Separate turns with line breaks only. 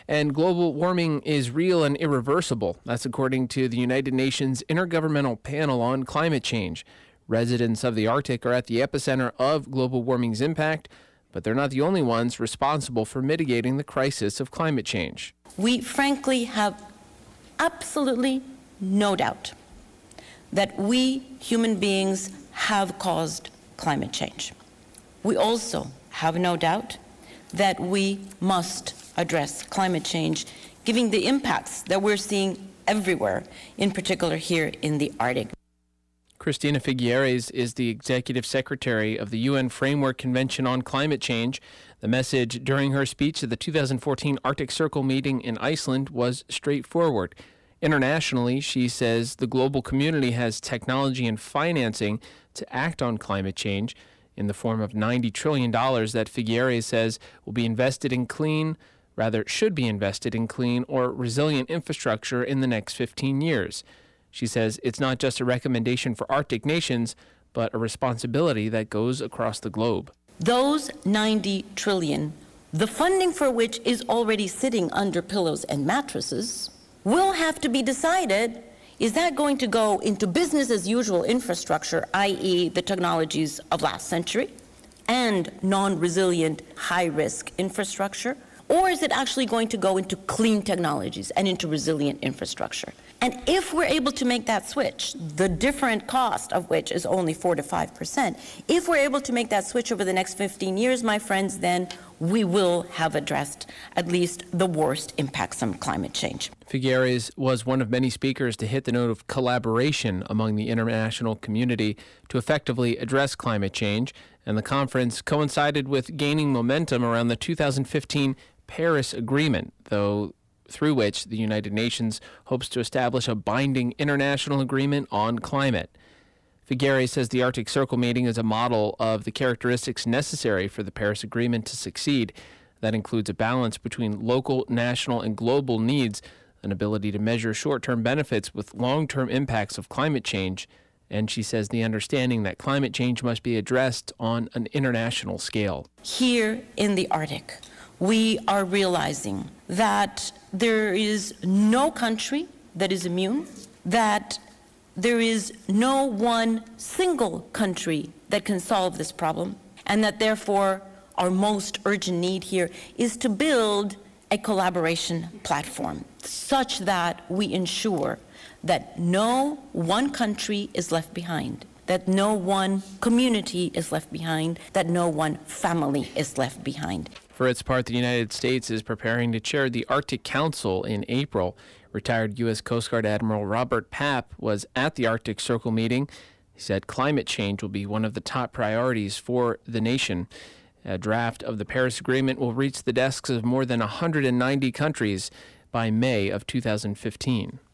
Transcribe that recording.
And global warming is real and irreversible. That's according to the United Nations Intergovernmental Panel on Climate Change. Residents of the Arctic are at the epicenter of global warming's impact, but they're not the only ones responsible for mitigating the crisis of climate change.
We frankly have absolutely no doubt that we human beings have caused climate change. We also have no doubt that we must address climate change, given the impacts that we're seeing everywhere, in particular here in the Arctic.
Cristina Figueres is the executive secretary of the UN Framework Convention on Climate Change. The message during her speech at the 2014 Arctic Circle meeting in Iceland was straightforward. Internationally, she says the global community has technology and financing to act on climate change in the form of $90 trillion that Figueres says will be invested in should be invested in clean or resilient infrastructure in the next 15 years. She says it's not just a recommendation for Arctic nations, but a responsibility that goes across the globe.
Those 90 trillion, the funding for which is already sitting under pillows and mattresses, will have to be decided. Is that going to go into business as usual infrastructure, i.e. the technologies of last century, and non-resilient high-risk infrastructure? Or is it actually going to go into clean technologies and into resilient infrastructure? And if we're able to make that switch, the different cost of which is only 4 to 5%, if we're able to make that switch over the next 15 years, my friends, then we will have addressed at least the worst impacts of climate change.
Figueres was one of many speakers to hit the note of collaboration among the international community to effectively address climate change, and the conference coincided with gaining momentum around the 2015 Paris Agreement, through which the United Nations hopes to establish a binding international agreement on climate. Figueres says the Arctic Circle meeting is a model of the characteristics necessary for the Paris Agreement to succeed. That includes a balance between local, national, and global needs, an ability to measure short-term benefits with long-term impacts of climate change, and she says the understanding that climate change must be addressed on an international scale.
Here in the Arctic, we are realizing that there is no country that is immune, that there is no one single country that can solve this problem, and that therefore our most urgent need here is to build a collaboration platform such that we ensure that no one country is left behind, that no one community is left behind, that no one family is left behind.
For its part, the United States is preparing to chair the Arctic Council in April. Retired U.S. Coast Guard Admiral Robert Papp was at the Arctic Circle meeting. He said climate change will be one of the top priorities for the nation. A draft of the Paris Agreement will reach the desks of more than 190 countries by May of 2015.